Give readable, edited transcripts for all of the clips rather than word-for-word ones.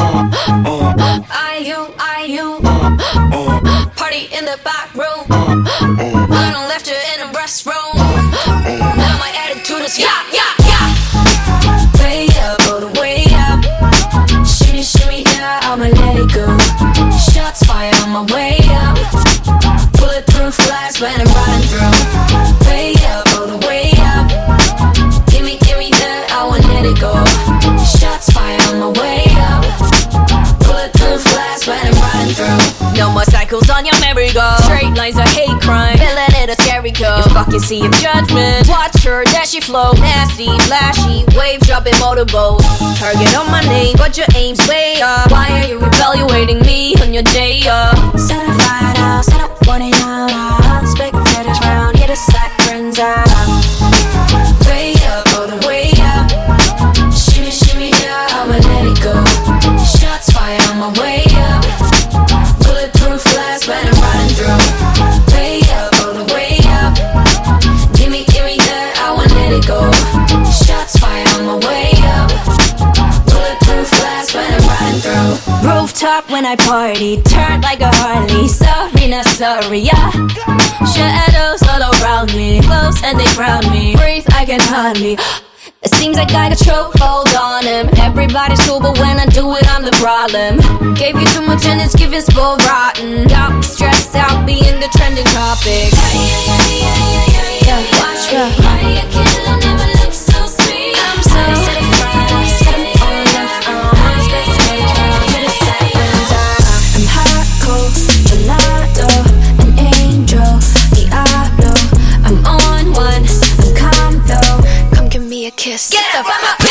Party in the back room. I done left her in the restroom. Now my attitude is yeah, yeah, yeah. Way up, all the way up. Shimmy, shimmy, yeah, I'ma let it go. Shots fired on my way up. Bulletproof glass when I'm riding through. Way up, all the way up. Give me that, I won't let it go. Shots fired on my way up. Bulletproof glass when I'm riding through. No more cycles on your merry-go. Straight lines are hate crime. Feeling it a scary code. You fucking see of judgment. Watch her, dashy flow. Nasty, flashy, wave dropping motorboat. Target on my name, but your aim's way up. Why are you evaluating me on your day up? Set a fire out, set up warning out. Spectators round, here to sack friends out. Way up, all the way up. Shimmy, shimmy, yeah, I'ma let it go. Shots fired on my way up. Bulletproof glass when I'm riding through. Way up, all the way up. Give me that, I won't let it go. Shots fired on my way up. Bulletproof glass when I'm riding through. Rooftop when I party, turn like a Harley. Sorry, not sorry, yeah. Shadows all around me, close and they crowd me. Breathe, I can hardly. It seems like I got chokehold on him. Everybody's cool, but when I do it, I'm the problem. Gave you too much and it's giving spoil rotten. Got me stressed out, being the trending topic. Yeah, watch me. I can't never look so sweet. I'm so certified, set up on left arm. Spectators round, here to set friends out. I'm hot, cold, gelato, an angel, Diablo. I'm on one, I'm calm though. Come give me a kiss. Get the fuck up.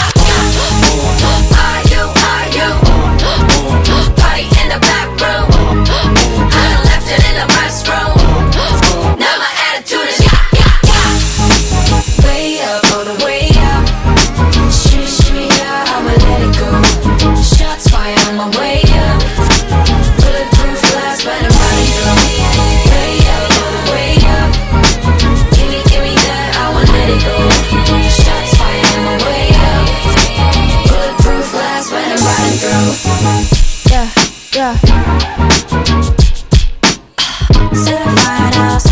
Are you? Party in the back room. I done left it in the restroom. Now my attitude is yeah, yeah, yeah. Way up, all the way up. Shimmy, shimmy, yeah, I'ma let it go. Shots fired on my way up. Bulletproof glass when I'm riding through. Way up, all the way up. Give me that, I won't let it go. Shots fired on my way up. Bulletproof glass when I'm riding through. Yeah, yeah. Set a fire out.